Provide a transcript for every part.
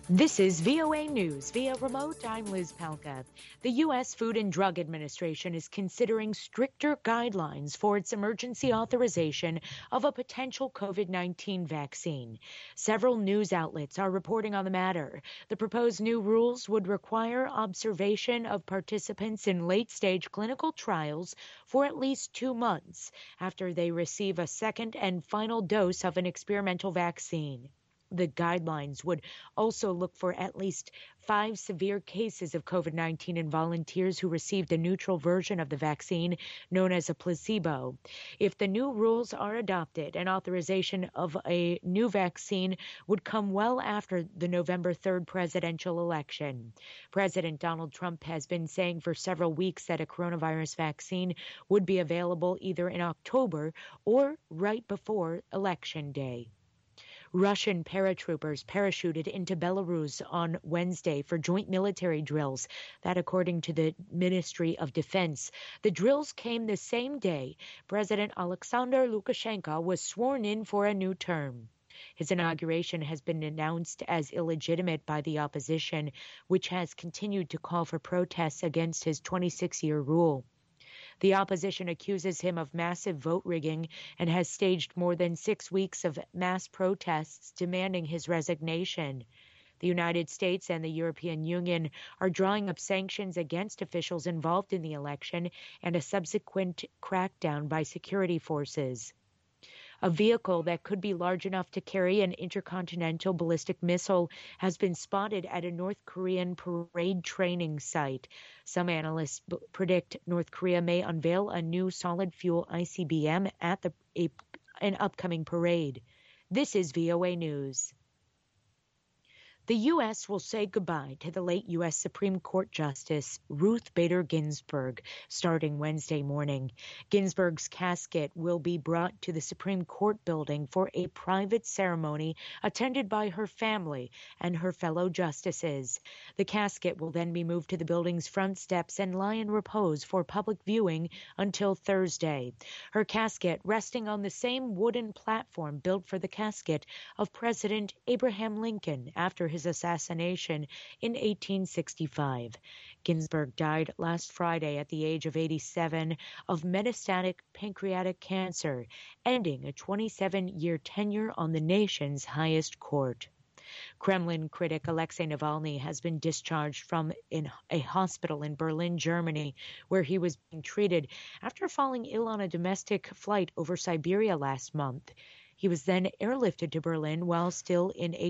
This is VOA News via remote. I'm Liz Palka. The U.S. Food and Drug Administration is considering stricter guidelines for its emergency authorization of a potential COVID-19 vaccine. Several news outlets are reporting on the matter. The proposed new rules would require observation of participants in late-stage clinical trials for at least 2 months after they receive a second and final dose of an experimental vaccine. The guidelines would also look for at least 5 severe cases of COVID-19 in volunteers who received a neutral version of the vaccine known as a placebo. If the new rules are adopted, an authorization of a new vaccine would come well after the November 3rd presidential election. President Donald Trump has been saying for several weeks that a coronavirus vaccine would be available either in October or right before Election Day. Russian paratroopers parachuted into Belarus on Wednesday for joint military drills. That, according to the Ministry of Defense. The drills came the same day President Alexander Lukashenko was sworn in for a new term. His inauguration has been announced as illegitimate by the opposition, which has continued to call for protests against his 26-year rule. The opposition accuses him of massive vote rigging and has staged more than 6 weeks of mass protests demanding his resignation. The United States and the European Union are drawing up sanctions against officials involved in the election and a subsequent crackdown by security forces. A vehicle that could be large enough to carry an intercontinental ballistic missile has been spotted at a North Korean parade training site. Some analysts predict North Korea may unveil a new solid-fuel ICBM at an upcoming parade. This is VOA News. The U.S. will say goodbye to the late U.S. Supreme Court Justice Ruth Bader Ginsburg starting Wednesday morning. Ginsburg's casket will be brought to the Supreme Court building for a private ceremony attended by her family and her fellow justices. The casket will then be moved to the building's front steps and lie in repose for public viewing until Thursday. Her casket resting on the same wooden platform built for the casket of President Abraham Lincoln after his assassination in 1865. Ginsburg died last Friday at the age of 87 of metastatic pancreatic cancer, ending a 27-year tenure on the nation's highest court. Kremlin critic Alexei Navalny has been discharged from a hospital in Berlin, Germany, where he was being treated after falling ill on a domestic flight over Siberia last month. He was then airlifted to Berlin while still in a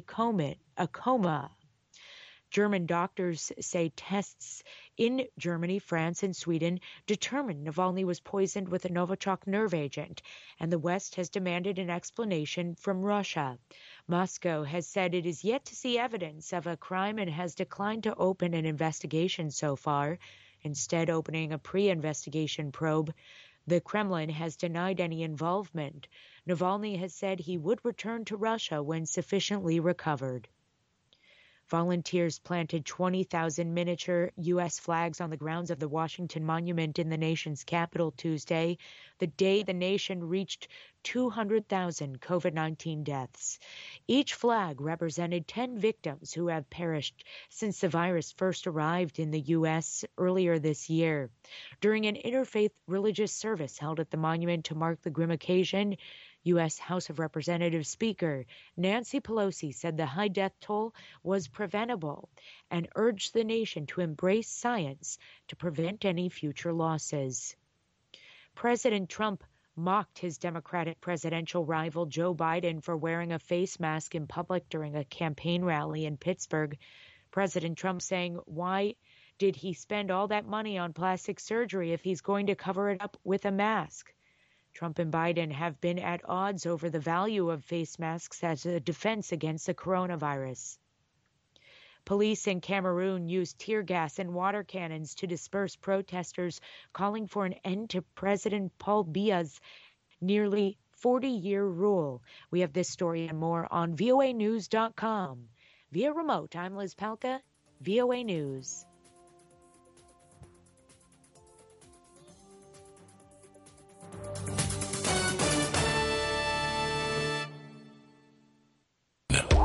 coma. German doctors say tests in Germany, France, and Sweden determined Navalny was poisoned with a Novichok nerve agent, and the West has demanded an explanation from Russia. Moscow has said it is yet to see evidence of a crime and has declined to open an investigation so far, instead opening a pre-investigation probe. The Kremlin has denied any involvement. Navalny has said he would return to Russia when sufficiently recovered. Volunteers planted 20,000 miniature U.S. flags on the grounds of the Washington Monument in the nation's capital Tuesday, the day the nation reached 200,000 COVID-19 deaths. Each flag represented 10 victims who have perished since the virus first arrived in the U.S. earlier this year. During an interfaith religious service held at the monument to mark the grim occasion, U.S. House of Representatives Speaker Nancy Pelosi said the high death toll was preventable and urged the nation to embrace science to prevent any future losses. President Trump mocked his Democratic presidential rival Joe Biden for wearing a face mask in public during a campaign rally in Pittsburgh. President Trump saying, "Why did he spend all that money on plastic surgery if he's going to cover it up with a mask?" Trump and Biden have been at odds over the value of face masks as a defense against the coronavirus. Police in Cameroon used tear gas and water cannons to disperse protesters calling for an end to President Paul Biya's nearly 40-year rule. We have this story and more on voanews.com. Via remote, I'm Liz Palka, VOA News.